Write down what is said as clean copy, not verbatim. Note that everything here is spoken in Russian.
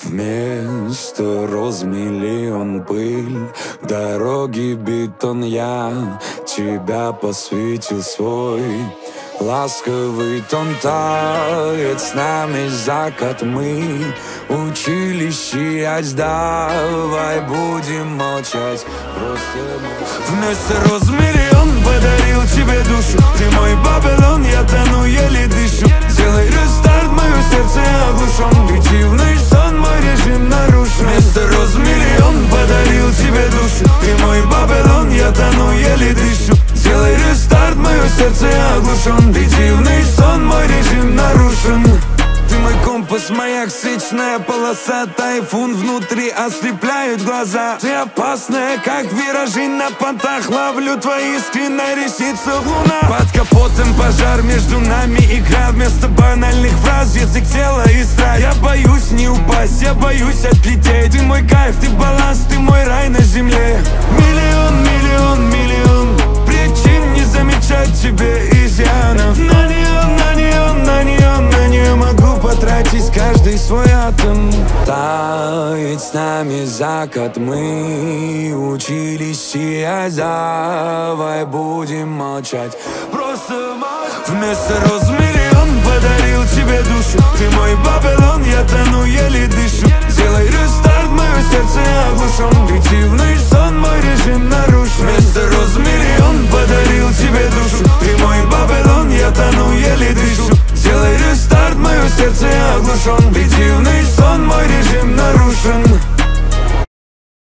Вместо роз миллион пыль, дороги бетон, я тебя посвятил свой ласковый тон. Тает с нами закат, мы учились сиять. Давай будем молчать, просто молчать. Вместо роз миллион подарил тебе душу. Ты мой Бабилон, я тону, еле дышу. Делай рестарт, мое сердце оглушен. Фиктивный сон, мой режим нарушен. Вместо роз миллион подарил тебе душу. Ты мой Бабилон, я тону, еле дышу. Делай рестарт, мое сердце оглушен. Фиктивный сон, мой режим нарушен. Ты мой компас, моя встречная полоса. Тайфун внутри ослепляют глаза. Ты опасная, как виражи на понтах. Ловлю твои искры на ресницах луна. Под капотом пожар, между нами игра. Вместо банальных фраз язык, тела и страсть. Я боюсь не упасть, я боюсь отлететь. Ты мой кайф, ты баланс, ты мой рай на земле. Миллион, миллион, миллион причин не замечать тебе изъянов. На неон, на неон, на неон, на нее могу потратить каждый свой атом. Тает с нами закат, мы учились сиять. Давай будем молчать, просто молчать. Вместо роз миллион подарил тебе душу. Ты мой Бабилон, я тону, еле дышу. Делай рестарт, мое сердце оглушен. Фиктивный сон, мой режим нарушен. Вместо